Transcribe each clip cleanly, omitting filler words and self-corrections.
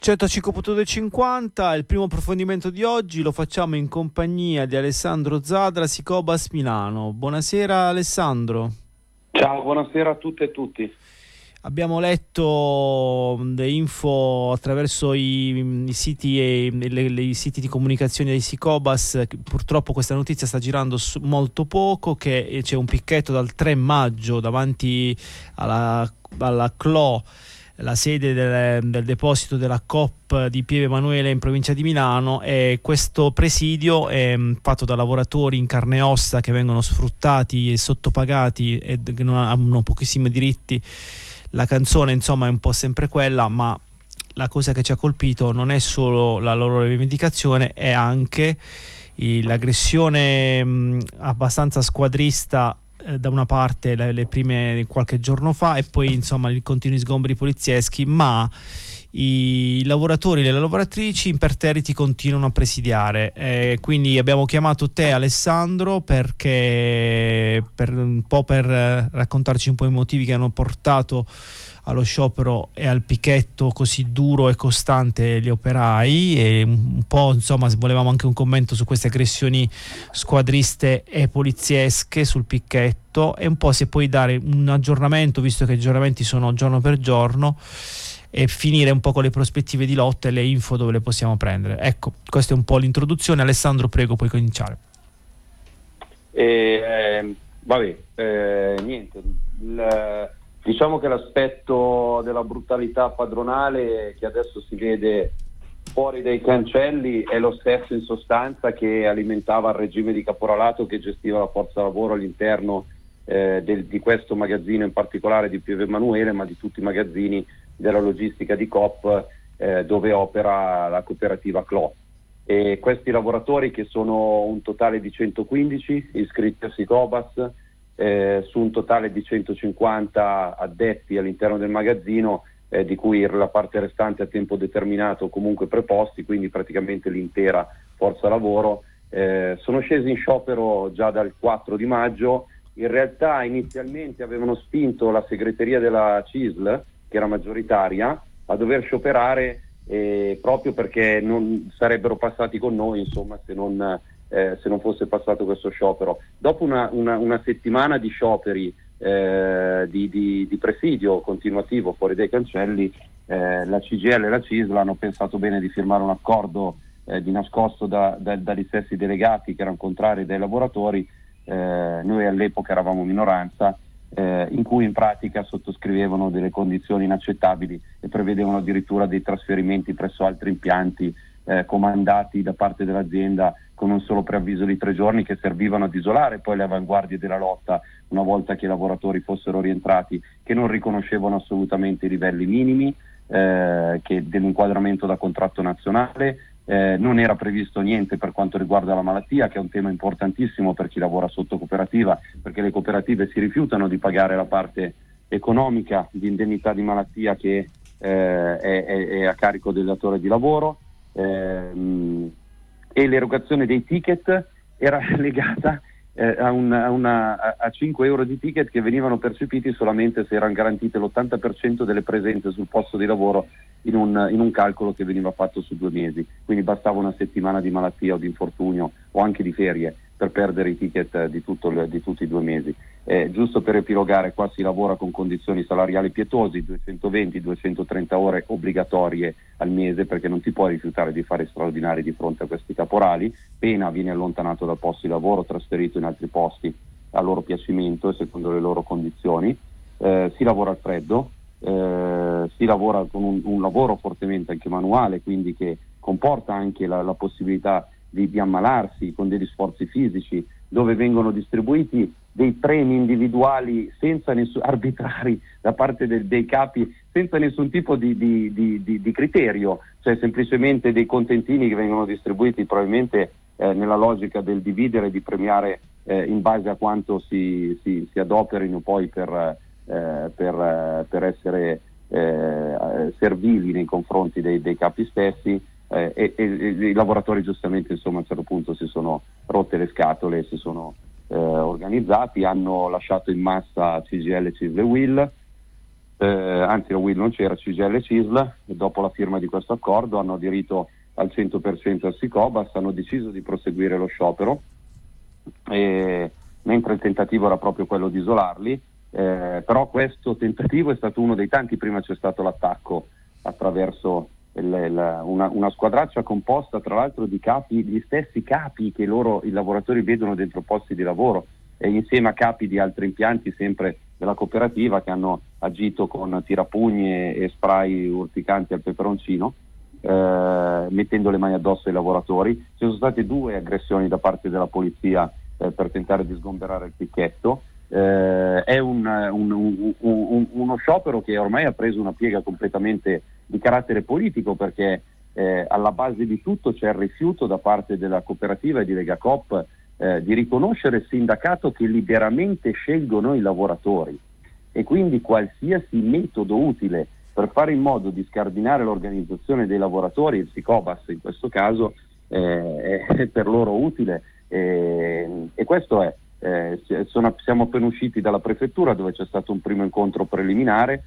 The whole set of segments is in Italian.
105.250, il primo approfondimento di oggi lo facciamo in compagnia di Alessandro Zadra, Sicobas Milano. Buonasera Alessandro. Ciao, buonasera a tutte e tutti. Abbiamo letto le info attraverso i siti e i siti di comunicazione dei Sicobas. Purtroppo questa notizia sta girando molto poco, che c'è un picchetto dal 3 maggio davanti alla CLO, la sede del deposito della Coop di Pieve Emanuele in provincia di Milano, e questo presidio è fatto da lavoratori in carne e ossa che vengono sfruttati e sottopagati e che non hanno pochissimi diritti. La canzone insomma è un po' sempre quella, ma la cosa che ci ha colpito non è solo la loro rivendicazione, è anche l'aggressione abbastanza squadrista da una parte le prime qualche giorno fa, e poi insomma i continui sgombri polizieschi, ma i lavoratori e le lavoratrici imperterriti continuano a presidiare, quindi abbiamo chiamato te Alessandro per raccontarci un po' i motivi che hanno portato allo sciopero e al picchetto così duro e costante gli operai, e un po' insomma volevamo anche un commento su queste aggressioni squadriste e poliziesche sul picchetto, e un po' se puoi dare un aggiornamento, visto che i aggiornamenti sono giorno per giorno, e finire un po' con le prospettive di lotta e le info dove le possiamo prendere. Ecco, questa è un po' l'introduzione. Alessandro, prego, puoi cominciare. Niente, diciamo che l'aspetto della brutalità padronale che adesso si vede fuori dai cancelli è lo stesso in sostanza che alimentava il regime di caporalato che gestiva la forza lavoro all'interno di questo magazzino in particolare di Pieve Emanuele, ma di tutti i magazzini della logistica di Coop dove opera la cooperativa CLO. E questi lavoratori, che sono un totale di 115 iscritti a Sicobas, su un totale di 150 addetti all'interno del magazzino, di cui la parte restante a tempo determinato o comunque preposti, quindi praticamente l'intera forza lavoro, sono scesi in sciopero già dal 4 di maggio. In realtà inizialmente avevano spinto la segreteria della CISL, che era maggioritaria, a dover scioperare proprio perché non sarebbero passati con noi, insomma, se non fosse passato questo sciopero. Dopo una settimana di scioperi di presidio continuativo fuori dai cancelli, la CGIL e la CISL hanno pensato bene di firmare un accordo di nascosto dagli stessi delegati che erano contrari dai lavoratori. Noi all'epoca eravamo minoranza, in cui in pratica sottoscrivevano delle condizioni inaccettabili e prevedevano addirittura dei trasferimenti presso altri impianti comandati da parte dell'azienda con un solo preavviso di 3 giorni, che servivano ad isolare poi le avanguardie della lotta una volta che i lavoratori fossero rientrati, che non riconoscevano assolutamente i livelli minimi dell'inquadramento da contratto nazionale. Non era previsto niente per quanto riguarda la malattia, che è un tema importantissimo per chi lavora sotto cooperativa, perché le cooperative si rifiutano di pagare la parte economica di indennità di malattia che è a carico del datore di lavoro, e l'erogazione dei ticket era legata a 5 euro di ticket che venivano percepiti solamente se erano garantite l'80% delle presenze sul posto di lavoro in un calcolo che veniva fatto su 2 mesi. Quindi bastava una settimana di malattia o di infortunio o anche di ferie per perdere i ticket di tutti i 2 mesi. Giusto per epilogare, qua si lavora con condizioni salariali pietosi, 220-230 ore obbligatorie al mese, perché non ti puoi rifiutare di fare straordinari di fronte a questi caporali. Pena viene allontanato dal posto di lavoro, trasferito in altri posti a loro piacimento e secondo le loro condizioni. Si lavora al freddo, si lavora con un lavoro fortemente anche manuale, quindi che comporta anche la possibilità di ammalarsi con degli sforzi fisici, dove vengono distribuiti dei premi individuali arbitrari da parte dei capi, senza nessun tipo di criterio, cioè semplicemente dei contentini che vengono distribuiti probabilmente nella logica del dividere e di premiare in base a quanto si adoperino poi per essere servili nei confronti dei capi stessi. E i lavoratori giustamente, insomma, a un certo punto si sono rotte le scatole, si sono organizzati, hanno lasciato in massa CGIL, CISL e UIL, anzi la UIL non c'era, CGIL e CISL, e dopo la firma di questo accordo hanno aderito al 100% al Sicobas, hanno deciso di proseguire lo sciopero, mentre il tentativo era proprio quello di isolarli, però questo tentativo è stato uno dei tanti. Prima c'è stato l'attacco attraverso una squadraccia composta tra l'altro di capi, gli stessi capi che i lavoratori vedono dentro posti di lavoro, e insieme a capi di altri impianti sempre della cooperativa, che hanno agito con tirapugni e spray urticanti al peperoncino, mettendo le mani addosso ai lavoratori. Ci sono state 2 aggressioni da parte della polizia per tentare di sgomberare il picchetto. È uno sciopero che ormai ha preso una piega completamente di carattere politico, perché alla base di tutto c'è il rifiuto da parte della cooperativa e di Legacoop di riconoscere il sindacato che liberamente scelgono i lavoratori, e quindi qualsiasi metodo utile per fare in modo di scardinare l'organizzazione dei lavoratori, il Sicobas in questo caso, è per loro utile, e questo è. Siamo appena usciti dalla prefettura, dove c'è stato un primo incontro preliminare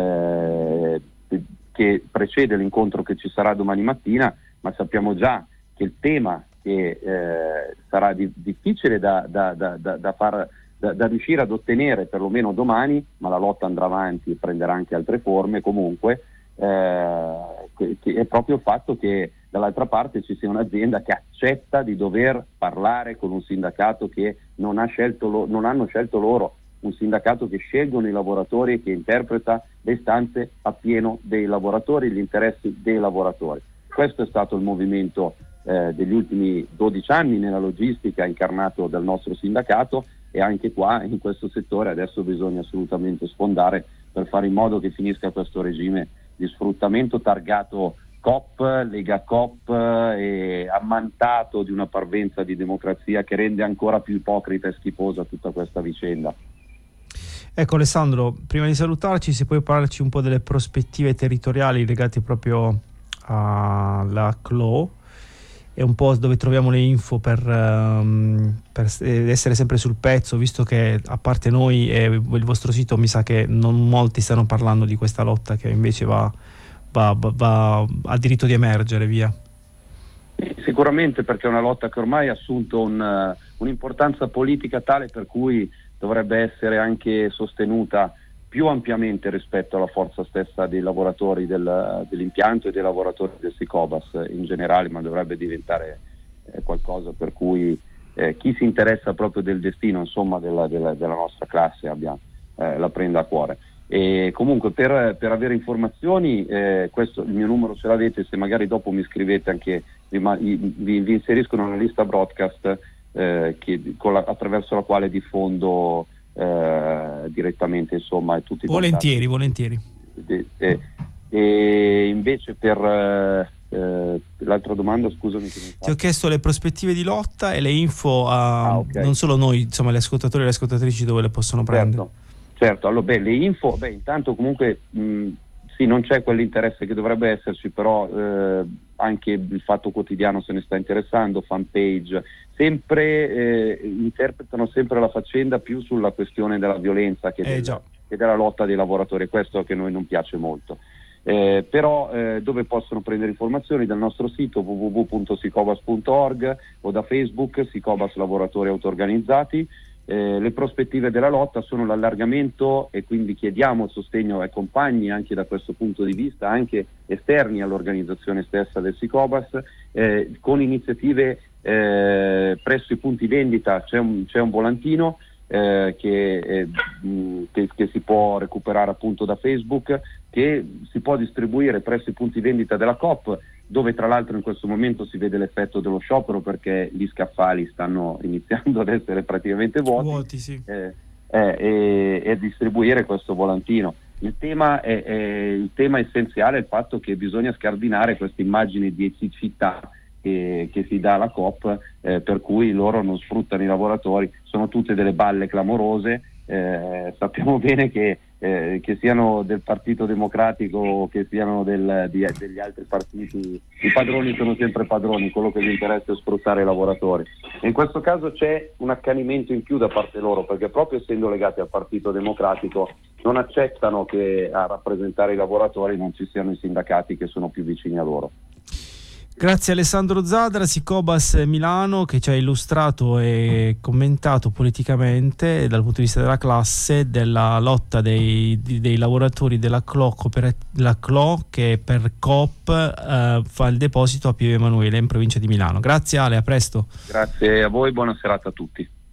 che precede l'incontro che ci sarà domani mattina, ma sappiamo già che il tema che sarà difficile da riuscire ad ottenere perlomeno domani, ma la lotta andrà avanti e prenderà anche altre forme comunque, che è proprio il fatto che dall'altra parte ci sia un'azienda che accetta di dover parlare con un sindacato che non hanno scelto loro, un sindacato che scelgono i lavoratori e che interpreta le istanze appieno dei lavoratori, gli interessi dei lavoratori. Questo è stato il movimento degli ultimi 12 anni nella logistica, incarnato dal nostro sindacato, e anche qua in questo settore adesso bisogna assolutamente sfondare per fare in modo che finisca questo regime di sfruttamento targato Coop, Legacoop, e ammantato di una parvenza di democrazia che rende ancora più ipocrita e schifosa tutta questa vicenda. Ecco Alessandro, prima di salutarci, se puoi parlarci un po' delle prospettive territoriali legate proprio alla CLO, e un po' dove troviamo le info per essere sempre sul pezzo, visto che a parte noi e il vostro sito mi sa che non molti stanno parlando di questa lotta che invece ha diritto di emergere, via. Sicuramente, perché è una lotta che ormai ha assunto un'importanza politica tale per cui dovrebbe essere anche sostenuta più ampiamente rispetto alla forza stessa dei lavoratori dell'impianto e dei lavoratori del Sicobas in generale, ma dovrebbe diventare qualcosa per cui chi si interessa proprio del destino, insomma, della nostra classe la prenda a cuore. E comunque per avere informazioni, questo il mio numero ce l'avete, se magari dopo mi scrivete anche, vi inseriscono nella lista broadcast attraverso la quale diffondo direttamente, insomma, tutti i volentieri. E invece per l'altra domanda, scusami, ti ho chiesto le prospettive di lotta e le info okay. Non solo noi, insomma, gli ascoltatori e le ascoltatrici dove le possono prendere. Certo, allora le info, intanto comunque sì, non c'è quell'interesse che dovrebbe esserci, però anche il Fatto Quotidiano se ne sta interessando, fanpage, sempre interpretano sempre la faccenda più sulla questione della violenza che della lotta dei lavoratori, questo che a noi non piace molto. Però dove possono prendere informazioni? Dal nostro sito www.sicobas.org o da Facebook Sicobas Lavoratori Autoorganizzati. Le prospettive della lotta sono l'allargamento, e quindi chiediamo il sostegno ai compagni anche da questo punto di vista, anche esterni all'organizzazione stessa del Sicobas, con iniziative presso i punti vendita. C'è un volantino che si può recuperare appunto da Facebook, che si può distribuire presso i punti vendita della Coop, dove tra l'altro in questo momento si vede l'effetto dello sciopero, perché gli scaffali stanno iniziando ad essere praticamente vuoti, sì. E distribuire questo volantino. Il tema essenziale è il fatto che bisogna scardinare questa immagine di eticità che si dà alla Coop, per cui loro non sfruttano i lavoratori, sono tutte delle balle clamorose. Sappiamo bene che siano del Partito Democratico o che siano degli altri partiti, i padroni sono sempre padroni, quello che gli interessa è sfruttare i lavoratori. E in questo caso c'è un accanimento in più da parte loro, perché proprio essendo legati al Partito Democratico non accettano che a rappresentare i lavoratori non ci siano i sindacati che sono più vicini a loro. Grazie Alessandro Zadra, Sicobas Milano, che ci ha illustrato e commentato politicamente dal punto di vista della classe della lotta dei lavoratori della CLO, la CLO che per Coop fa il deposito a Pieve Emanuele in provincia di Milano. Grazie Ale, a presto. Grazie a voi, buona serata a tutti.